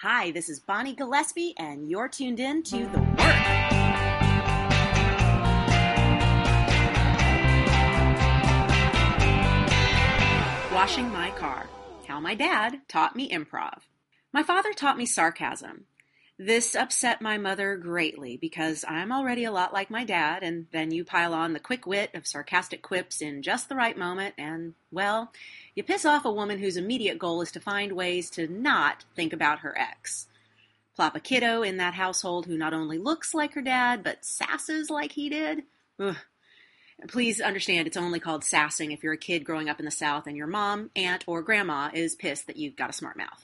Hi, this is Bonnie Gillespie, and you're tuned in to The Work. Washing my car. How my dad taught me improv. My father taught me sarcasm. This upset my mother greatly because I'm already a lot like my dad, and then you pile on the quick wit of sarcastic quips in just the right moment, and, well, you piss off a woman whose immediate goal is to find ways to not think about her ex. Plop a kiddo in that household who not only looks like her dad, but sasses like he did. Ugh. Please understand it's only called sassing if you're a kid growing up in the South and your mom, aunt, or grandma is pissed that you've got a smart mouth.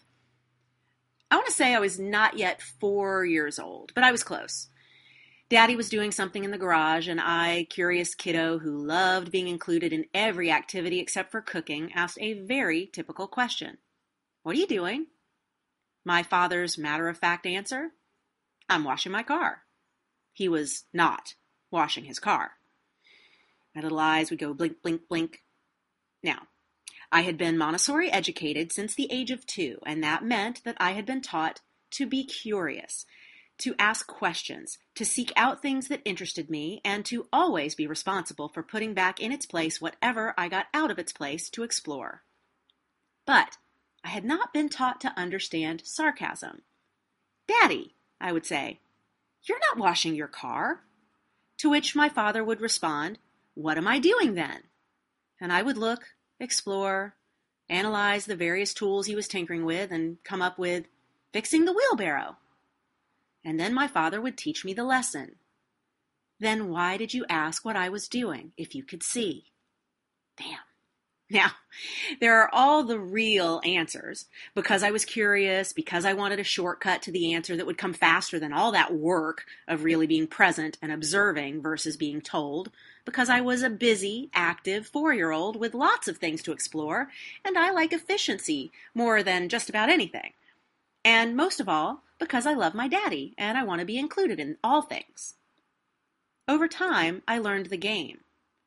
I want to say I was not yet 4 years old, but I was close. Daddy was doing something in the garage, and I, curious kiddo who loved being included in every activity except for cooking, asked a very typical question. "What are you doing?" My father's matter-of-fact answer? "I'm washing my car." He was not washing his car. My little eyes would go blink, blink, blink. Now, I had been Montessori educated since the age of 2, and that meant that I had been taught to be curious, to ask questions, to seek out things that interested me, and to always be responsible for putting back in its place whatever I got out of its place to explore. But I had not been taught to understand sarcasm. "Daddy," I would say, "you're not washing your car." To which my father would respond, "What am I doing then?" And I would look, explore, analyze the various tools he was tinkering with, and come up with fixing the wheelbarrow. And then my father would teach me the lesson. "Then why did you ask what I was doing if you could see?" Damn. Now, there are all the real answers. Because I was curious, because I wanted a shortcut to the answer that would come faster than all that work of really being present and observing versus being told. Because I was a busy, active 4-year-old with lots of things to explore, and I like efficiency more than just about anything. And most of all, because I love my daddy, and I want to be included in all things. Over time, I learned the game.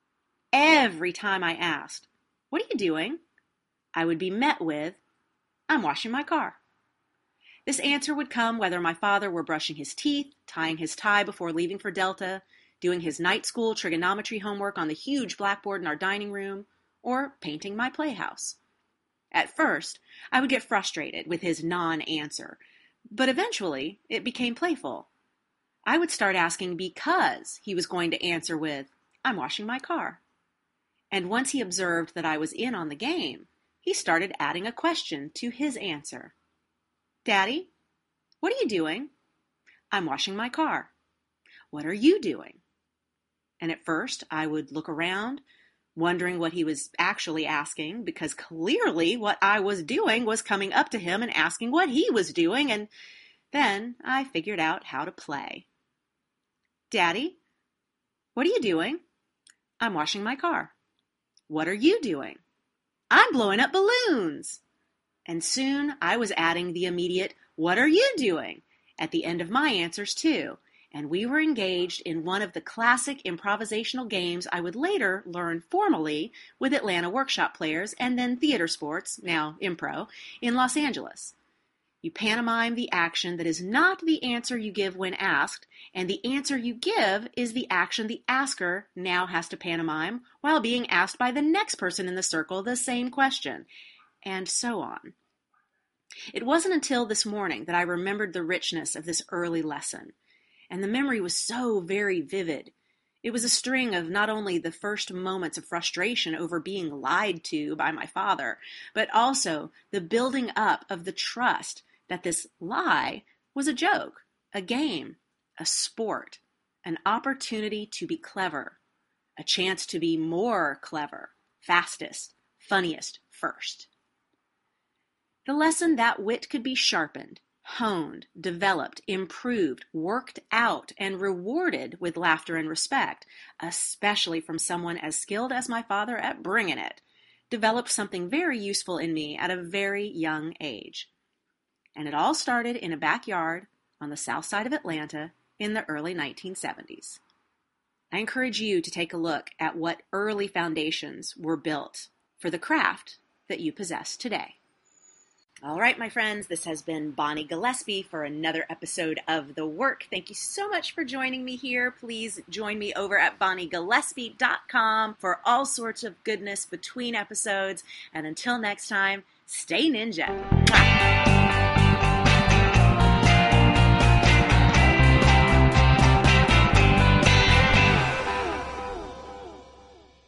Every time I asked, "What are you doing?" I would be met with, "I'm washing my car." This answer would come whether my father were brushing his teeth, tying his tie before leaving for Delta, doing his night school trigonometry homework on the huge blackboard in our dining room, or painting my playhouse. At first, I would get frustrated with his non-answer, but eventually it became playful. I would start asking because he was going to answer with, "I'm washing my car." And once he observed that I was in on the game, he started adding a question to his answer. "Daddy, what are you doing?" "I'm washing my car." "What are you doing?" And at first, I would look around, wondering what he was actually asking, because clearly what I was doing was coming up to him and asking what he was doing, and then I figured out how to play. "Daddy, what are you doing?" "I'm washing my car." "What are you doing?" "I'm blowing up balloons." And soon I was adding the immediate, "What are you doing?" at the end of my answers too, and we were engaged in one of the classic improvisational games I would later learn formally with Atlanta workshop players and then theater sports, now impro, in Los Angeles. You pantomime the action that is not the answer you give when asked, and the answer you give is the action the asker now has to pantomime while being asked by the next person in the circle the same question, and so on. It wasn't until this morning that I remembered the richness of this early lesson, and the memory was so very vivid. It was a string of not only the first moments of frustration over being lied to by my father, but also the building up of the trust that this lie was a joke, a game, a sport, an opportunity to be clever, a chance to be more clever, fastest, funniest, first. The lesson that wit could be sharpened, honed, developed, improved, worked out, and rewarded with laughter and respect, especially from someone as skilled as my father at bringing it, developed something very useful in me at a very young age. And it all started in a backyard on the south side of Atlanta in the early 1970s. I encourage you to take a look at what early foundations were built for the craft that you possess today. All right, my friends, this has been Bonnie Gillespie for another episode of The Work. Thank you so much for joining me here. Please join me over at bonniegillespie.com for all sorts of goodness between episodes. And until next time, stay ninja. Mwah.